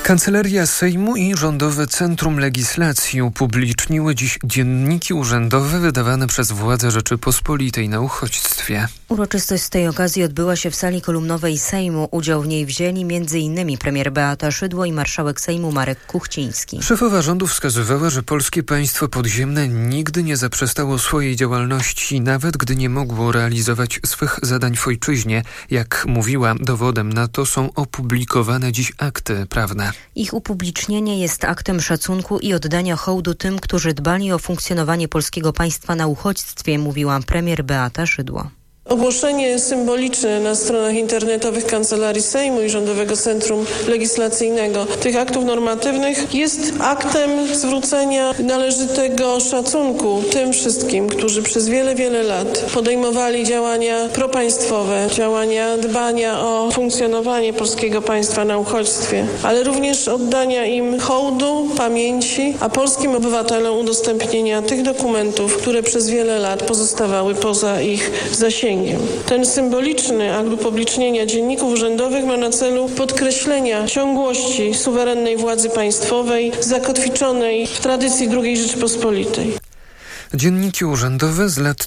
Kancelaria Sejmu i Rządowe Centrum Legislacji upubliczniły dziś dzienniki urzędowe wydawane przez władze Rzeczypospolitej na uchodźstwie. Uroczystość z tej okazji odbyła się w sali kolumnowej Sejmu. Udział w niej wzięli m.in. premier Beata Szydło i marszałek Sejmu Marek Kuchciński. Szefowa rządu wskazywała, że polskie państwo podziemne nigdy nie zaprzestało swojej działalności, nawet gdy nie mogło realizować swych zadań w ojczyźnie. Jak mówiła, dowodem na to są opublikowane dziś akty prawne. Ich upublicznienie jest aktem szacunku i oddania hołdu tym, którzy dbali o funkcjonowanie polskiego państwa na uchodźstwie, mówiła premier Beata Szydło. Ogłoszenie symboliczne na stronach internetowych Kancelarii Sejmu i Rządowego Centrum Legislacyjnego tych aktów normatywnych jest aktem zwrócenia należytego szacunku tym wszystkim, którzy przez wiele lat podejmowali działania propaństwowe, działania dbania o funkcjonowanie polskiego państwa na uchodźstwie, ale również oddania im hołdu, pamięci, a polskim obywatelom udostępnienia tych dokumentów, które przez wiele lat pozostawały poza ich zasięgiem. Ten symboliczny akt upublicznienia dzienników urzędowych ma na celu podkreślenia ciągłości suwerennej władzy państwowej zakotwiczonej w tradycji II Rzeczypospolitej. Dzienniki urzędowe z lat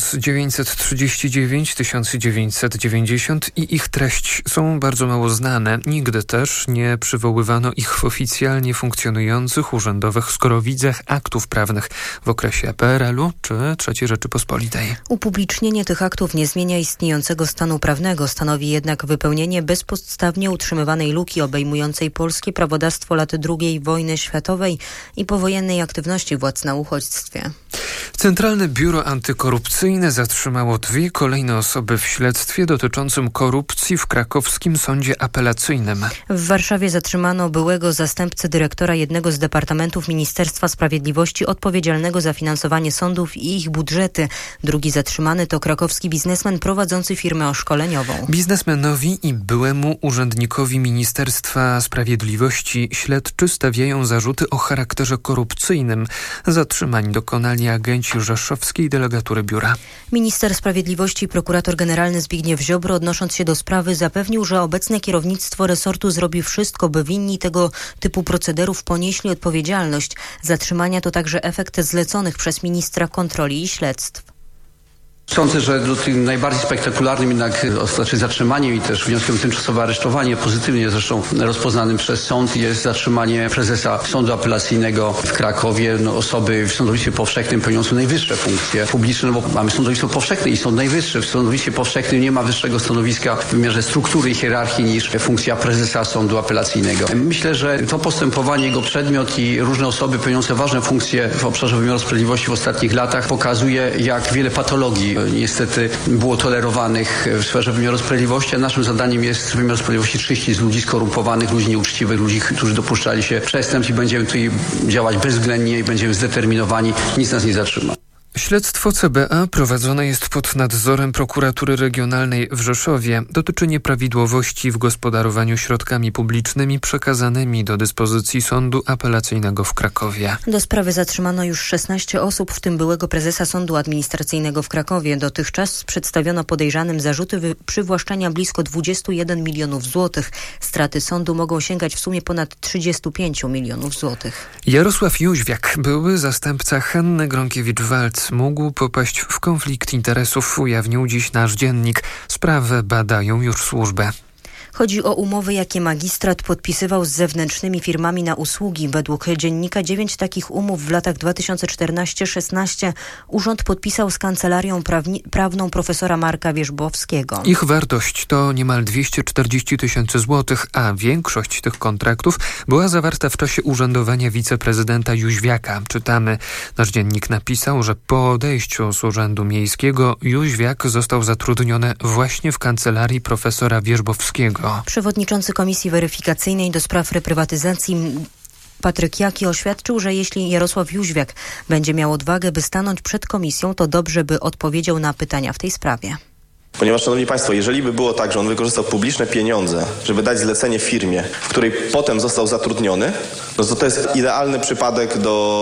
1939-1990 i ich treść są bardzo mało znane. Nigdy też nie przywoływano ich w oficjalnie funkcjonujących urzędowych skorowidzach aktów prawnych w okresie PRL-u czy III Rzeczypospolitej. Upublicznienie tych aktów nie zmienia istniejącego stanu prawnego, stanowi jednak wypełnienie bezpodstawnie utrzymywanej luki obejmującej polskie prawodawstwo lat II wojny światowej i powojennej aktywności władz na uchodźstwie. Centralne Biuro Antykorupcyjne zatrzymało 2 kolejne osoby w śledztwie dotyczącym korupcji w krakowskim sądzie apelacyjnym. W Warszawie zatrzymano byłego zastępcę dyrektora jednego z departamentów Ministerstwa Sprawiedliwości odpowiedzialnego za finansowanie sądów i ich budżety. Drugi zatrzymany to krakowski biznesmen prowadzący firmę szkoleniową. Biznesmenowi i byłemu urzędnikowi Ministerstwa Sprawiedliwości śledczy stawiają zarzuty o charakterze korupcyjnym. Zatrzymań dokonali agenci rzeszowskiej delegatury biura. Minister Sprawiedliwości i prokurator generalny Zbigniew Ziobro, odnosząc się do sprawy, zapewnił, że obecne kierownictwo resortu zrobi wszystko, by winni tego typu procederów ponieśli odpowiedzialność. Zatrzymania to także efekt zleconych przez ministra kontroli i śledztw. Sądzę, że tym najbardziej spektakularnym jednak zatrzymaniem i też wnioskiem o tymczasowe aresztowanie, pozytywnie zresztą rozpoznanym przez sąd, jest zatrzymanie prezesa Sądu Apelacyjnego w Krakowie, osoby w sądownictwie powszechnym pełniącej najwyższe funkcje publiczne, bo mamy sądownictwo powszechne i Sąd Najwyższy. W sądownictwie powszechnym nie ma wyższego stanowiska w wymiarze struktury i hierarchii niż funkcja prezesa Sądu Apelacyjnego. Myślę, że to postępowanie, jego przedmiot i różne osoby pełniące ważne funkcje w obszarze wymiaru sprawiedliwości w ostatnich latach pokazuje, jak wiele patologii niestety było tolerowanych w sferze wymiaru sprawiedliwości, a naszym zadaniem jest w wymiarze sprawiedliwości czyścić z ludzi skorumpowanych, ludzi nieuczciwych, ludzi, którzy dopuszczali się przestępstw i będziemy tutaj działać bezwzględnie i będziemy zdeterminowani. Nic nas nie zatrzyma. Śledztwo CBA prowadzone jest pod nadzorem Prokuratury Regionalnej w Rzeszowie. Dotyczy nieprawidłowości w gospodarowaniu środkami publicznymi przekazanymi do dyspozycji Sądu Apelacyjnego w Krakowie. Do sprawy zatrzymano już 16 osób, w tym byłego prezesa Sądu Administracyjnego w Krakowie. Dotychczas przedstawiono podejrzanym zarzuty przywłaszczenia blisko 21 milionów złotych. Straty sądu mogą sięgać w sumie ponad 35 milionów złotych. Jarosław Jóźwiak, były zastępca Hanny Gronkiewicz-Waltz, mógł popaść w konflikt interesów, ujawnił dziś nasz dziennik. Sprawę badają już służby. Chodzi o umowy, jakie magistrat podpisywał z zewnętrznymi firmami na usługi. Według dziennika 9 takich umów w latach 2014-16 urząd podpisał z kancelarią prawną profesora Marka Wierzbowskiego. Ich wartość to niemal 240 000 złotych, a większość tych kontraktów była zawarta w czasie urzędowania wiceprezydenta Jóźwiaka. Czytamy, nasz dziennik napisał, że po odejściu z urzędu miejskiego Jóźwiak został zatrudniony właśnie w kancelarii profesora Wierzbowskiego. Przewodniczący Komisji Weryfikacyjnej do spraw reprywatyzacji Patryk Jaki oświadczył, że jeśli Jarosław Jóźwiak będzie miał odwagę, by stanąć przed komisją, to dobrze, by odpowiedział na pytania w tej sprawie. Ponieważ, szanowni państwo, jeżeli by było tak, że on wykorzystał publiczne pieniądze, żeby dać zlecenie firmie, w której potem został zatrudniony, no to jest idealny przypadek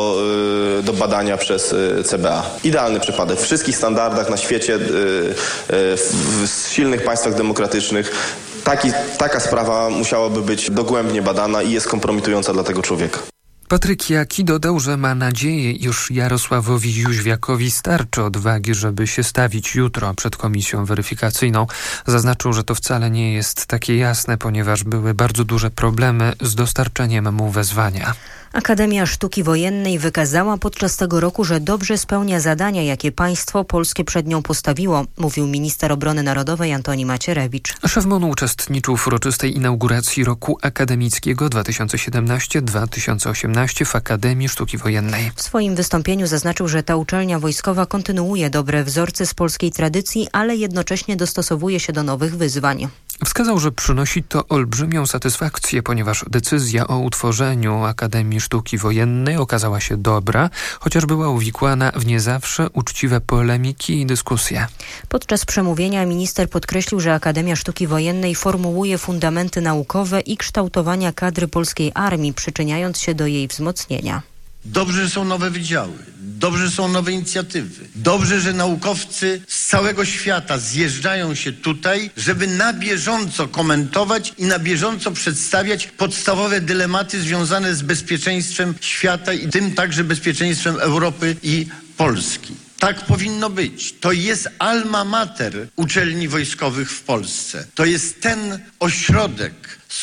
do badania przez CBA. Idealny przypadek. W wszystkich standardach na świecie, w silnych państwach demokratycznych Taka sprawa musiałaby być dogłębnie badana i jest kompromitująca dla tego człowieka. Patryk Jaki dodał, że ma nadzieję, iż Jarosławowi Jóźwiakowi starczy odwagi, żeby się stawić jutro przed komisją weryfikacyjną. Zaznaczył, że to wcale nie jest takie jasne, ponieważ były bardzo duże problemy z dostarczeniem mu wezwania. Akademia Sztuki Wojennej wykazała podczas tego roku, że dobrze spełnia zadania, jakie państwo polskie przed nią postawiło, mówił minister obrony narodowej Antoni Macierewicz. Szef MON uczestniczył w uroczystej inauguracji roku akademickiego 2017-2018 w Akademii Sztuki Wojennej. W swoim wystąpieniu zaznaczył, że ta uczelnia wojskowa kontynuuje dobre wzorce z polskiej tradycji, ale jednocześnie dostosowuje się do nowych wyzwań. Wskazał, że przynosi to olbrzymią satysfakcję, ponieważ decyzja o utworzeniu Akademii Sztuki Wojennej okazała się dobra, chociaż była uwikłana w nie zawsze uczciwe polemiki i dyskusje. Podczas przemówienia minister podkreślił, że Akademia Sztuki Wojennej formułuje fundamenty naukowe i kształtowania kadry polskiej armii, przyczyniając się do jej wzmocnienia. Dobrze, że są nowe wydziały, dobrze, że są nowe inicjatywy, dobrze, że naukowcy z całego świata zjeżdżają się tutaj, żeby na bieżąco komentować i na bieżąco przedstawiać podstawowe dylematy związane z bezpieczeństwem świata i tym także bezpieczeństwem Europy i Polski. Tak powinno być. To jest alma mater uczelni wojskowych w Polsce. To jest ten ośrodek,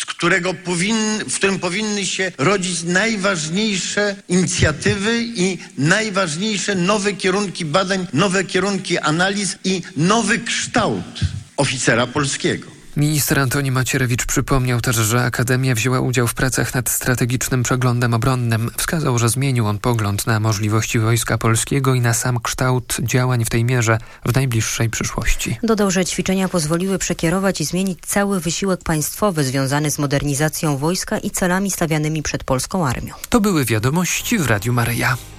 w którym powinny się rodzić najważniejsze inicjatywy i najważniejsze nowe kierunki badań, nowe kierunki analiz i nowy kształt oficera polskiego. Minister Antoni Macierewicz przypomniał też, że Akademia wzięła udział w pracach nad strategicznym przeglądem obronnym. Wskazał, że zmienił on pogląd na możliwości Wojska Polskiego i na sam kształt działań w tej mierze w najbliższej przyszłości. Dodał, że ćwiczenia pozwoliły przekierować i zmienić cały wysiłek państwowy związany z modernizacją wojska i celami stawianymi przed polską armią. To były wiadomości w Radiu Maryja.